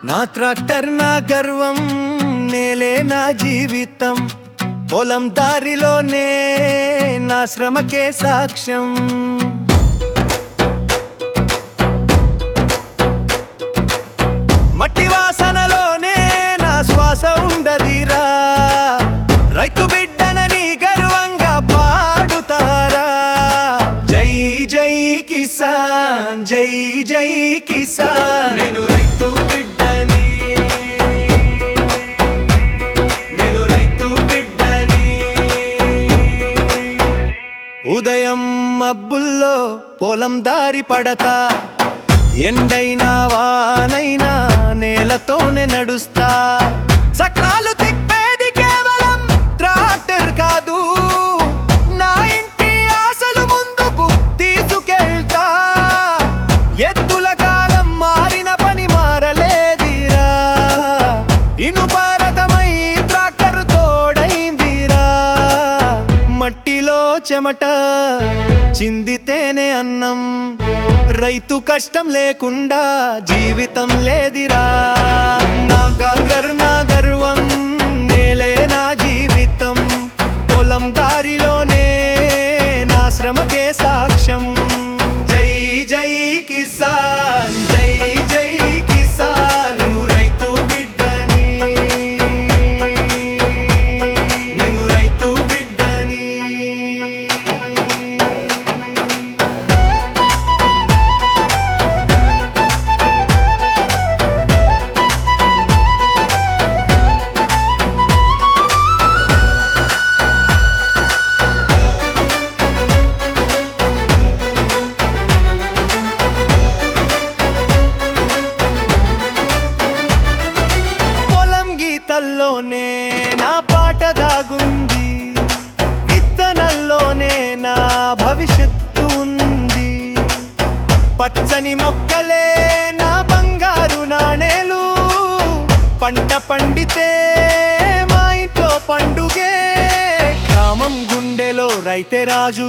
నా ట్రాక్టర్ నా గర్వం, నేలే నా జీవితం, పొలం దారిలోనే నా శ్రమకే సాక్ష్యం. మట్టి వాసనలోనే నా శ్వాస ఉండదిరా, రైతు బిడ్డనని గర్వంగా పాడుతారా. జై జై కిసాన్, జై జై కిసాన్. నేను రైతు బిడ్డని, నేను రైతు బిడ్డని. ఉదయం మబ్బుల్లో పొలం దారి పడతా, ఎండైనా వానైనా నేలతోనే నడుస్తా. చక్రాలు తిప్పేది కేవలం ట్రాక్టర్ కాదు, నా ఇంటి ఆశలు ముందుకు తీసుకెళ్తా. ఎద్దుల కాలం మారిన పని మారలేదిరా, ఇనుపరథమై ట్రాక్టర్ తోడైందిరా. మట్టిలో చెమట చిందితేనే అన్నం, రైతు కష్టం లేకుండా జీవితం లేదిరా. నా గంగర్ నా గర్వం, నేలే నా జీవితం, పొలం దారిలోనే నా శ్రమకే సాక్ష్యం. జై జై కిసాన్, జై జై కిసాన్. నువ్వు రైతు బిడ్డని, నువ్వు రైతు బిడ్డని. గీతల్లోనే నా పాట దాగుంది, విత్తనల్లోనే నా భవిష్యత్తు ఉంది. పచ్చని మొక్కలే నా బంగారు నాణేలు, పంట పండితే మా ఇంట్లో పండుగే. గ్రామం గుండెలో రైతే రాజు,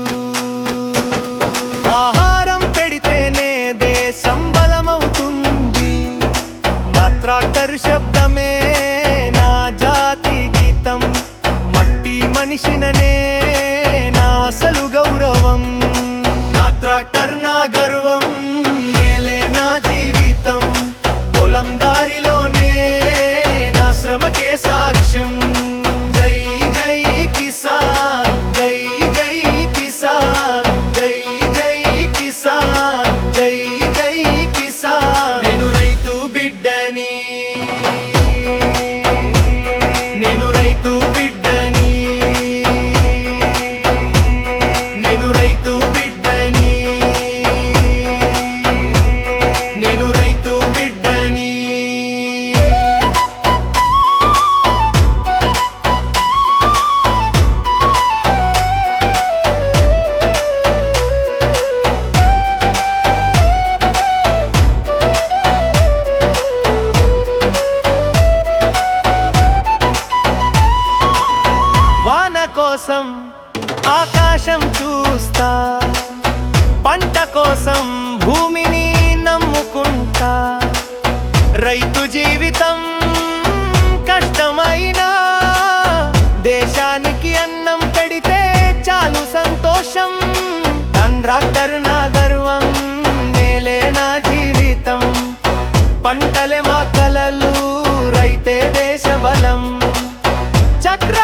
ఆహారం పెడితేనే దేశం బలమవుతుంది. నా ట్రాక్టర్ శబ్దమే నా జాతి గీతం, మట్టి మనిషిననే నా అసలు గౌరవం. నా ట్రాక్టర్ నా గర్వం, నేలే నా జీవితం, పొలం దారిలోనే నా శ్రమకే సాక్ష్యం. జై జై కిసాన్, జై జై కిసాన్, జై జై కిసాన్, జై జై కిసాన్. నేను రైతు బిడ్డని, నేను రైతు బిడ్డని, నేను రైతు బిడ్డని, నేను రైతు బిడ్డని. వాన కోసం ఆకాశం చూస్తా, పంట కోసం భూమిని నమ్ముకుంటా. రైతు జీవితం కష్టమైనా దేశానికి అన్నం పెడితే చాలు సంతోషం. ట్రాక్టర్ నా గర్వం, నేలే నా జీవితం, పంటలే మా కలలు, రైతే దేశ బలం. చక్ర